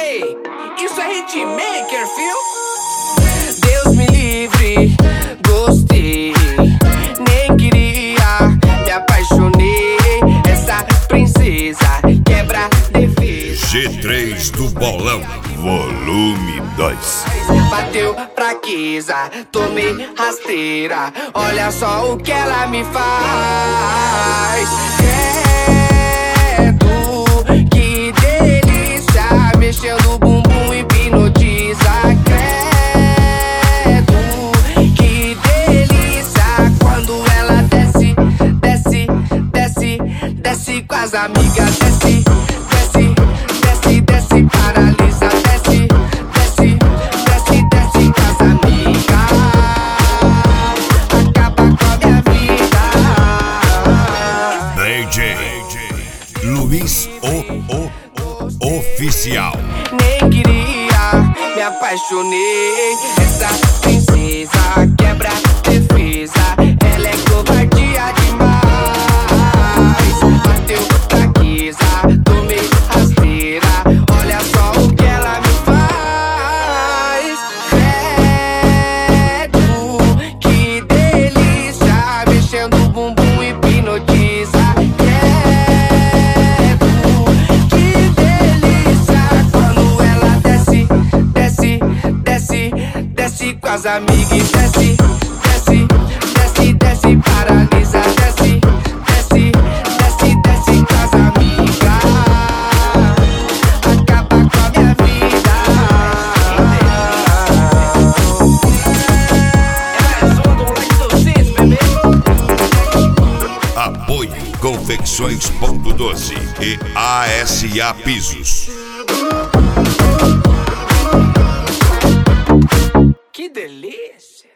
Ei, isso é hitmaker, fio? Deus me livre, gostei, nem queria, me apaixonei. Essa princesa quebra defesa. G3 do Bolão, volume 2. Bateu fraqueza, tomei rasteira. Olha só o que ela me faz. Credo, que delícia. Mexendo o bumbum, hipnotiza. Credo, que delícia. Quando ela desce, desce, desce, desce com as amigas. Desce, desce, desce, desce, paralisa. Desce, desce, desce, desce com as amigas. Acaba com a minha vida. DJ Luiz Oficial. Nem queria, me apaixonei. Essa princesa quebra defesa. Ela é covardia demais. Bateu fraqueza, tomei rasteira. Olha só o que ela me faz. Credo, que delícia. Mexendo o bumbum, hipnotiza. Credo, que delícia. Quando ela desce, desce, desce, desce com as amigas. Desce, desce, desce, desce, paralisa. Desce, desce, desce, desce com as amigas. Acaba com a minha vida. Apoio Confecções.12 e ASA Pisos. Que delícia!